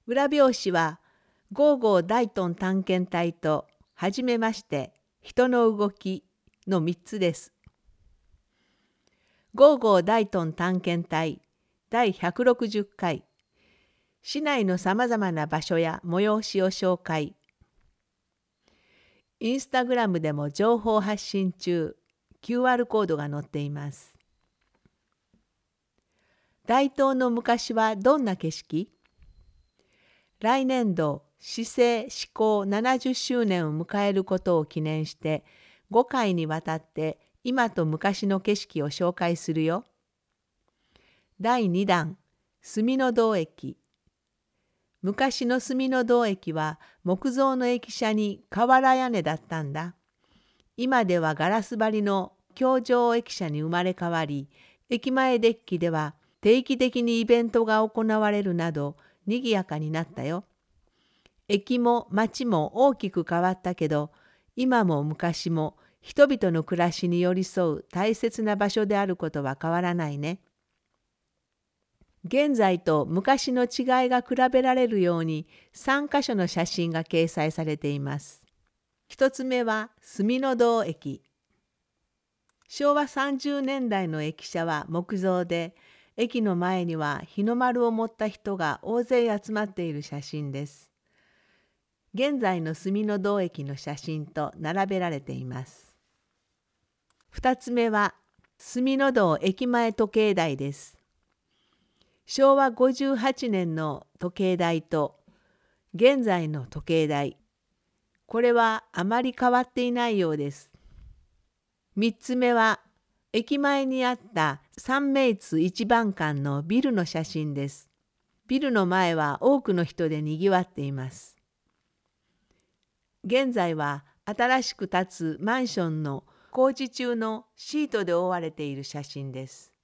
裏表紙はゴーゴー大東探検隊とはじめまして人の動きの3つです。ゴーゴー大東探検隊第160回、市内のさまざまな場所や催しを紹介。インスタグラムでも情報発信中、QR コードが載っています。大東の昔はどんな景色？来年度市政施行70周年を迎えることを記念して5回にわたって今と昔の景色を紹介するよ。第2弾、住の堂駅。昔の住の堂駅は木造の駅舎に瓦屋根だったんだ。今ではガラス張りの橋上駅舎に生まれ変わり、駅前デッキでは定期的にイベントが行われるなど賑やかになったよ。駅も街も大きく変わったけど、今も昔も人々の暮らしに寄り添う大切な場所であることは変わらないね。現在と昔の違いが比べられるように3カ所の写真が掲載されています。一つ目は住の堂駅。昭和30年代の駅舎は木造で、駅の前には日の丸を持った人が大勢集まっている写真です。現在の住の堂駅の写真と並べられています。2つ目は住の堂駅前時計台です。昭和58年の時計台と現在の時計台、これはあまり変わっていないようです。3つ目は駅前にあった三名津一番館のビルの写真です。ビルの前は多くの人でにぎわっています。現在は新しく建つマンションの工事中のシートで覆われている写真です。